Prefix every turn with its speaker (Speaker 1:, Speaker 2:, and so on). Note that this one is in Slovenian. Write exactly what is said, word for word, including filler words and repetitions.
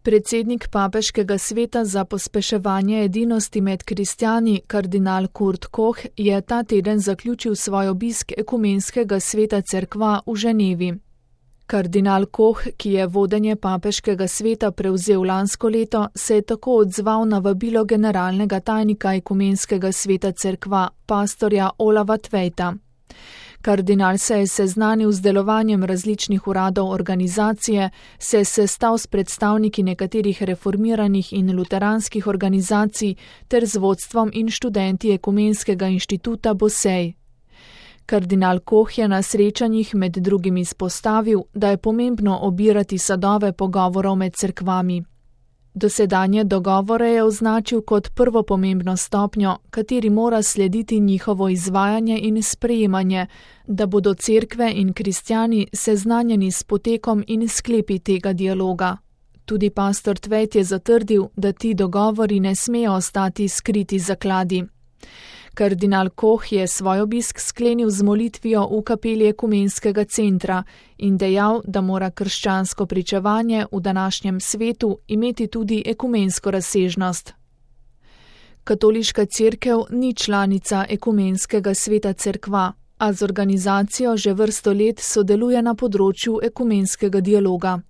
Speaker 1: Predsednik Papeškega sveta za pospeševanje edinosti med kristjani, kardinal Kurt Koch, je ta teden zaključil svoj obisk Ekumenskega sveta cerkva v Ženevi. Kardinal Koch, ki je vodenje Papeškega sveta prevzel lansko leto, se je tako odzval na vabilo generalnega tajnika Ekumenskega sveta cerkva, pastorja Olava Tvejta. Kardinal se je seznanil z delovanjem različnih uradov organizacije, se je sestal s predstavniki nekaterih reformiranih in luteranskih organizacij ter z vodstvom in študenti Ekumenskega inštituta Bosej. Kardinal Koch je na srečanjih med drugim izpostavil, da je pomembno obirati sadove pogovorov med cerkvami. Dosedanje dogovore je označil kot prvo pomembno stopnjo, kateri mora slediti njihovo izvajanje in sprejemanje, da bodo cerkve in kristjani seznanjeni s potekom in sklepi tega dialoga. Tudi pastor Tvejt je zatrdil, da ti dogovori ne smejo ostati skriti zakladi. Kardinal Koch je svoj obisk sklenil z molitvijo v kapeli Ekumenskega centra in dejal, da mora krščansko pričevanje v današnjem svetu imeti tudi ekumensko razsežnost. Katoliška cerkev ni članica Ekumenskega sveta cerkva, a z organizacijo že vrsto let sodeluje na področju ekumenskega dialoga.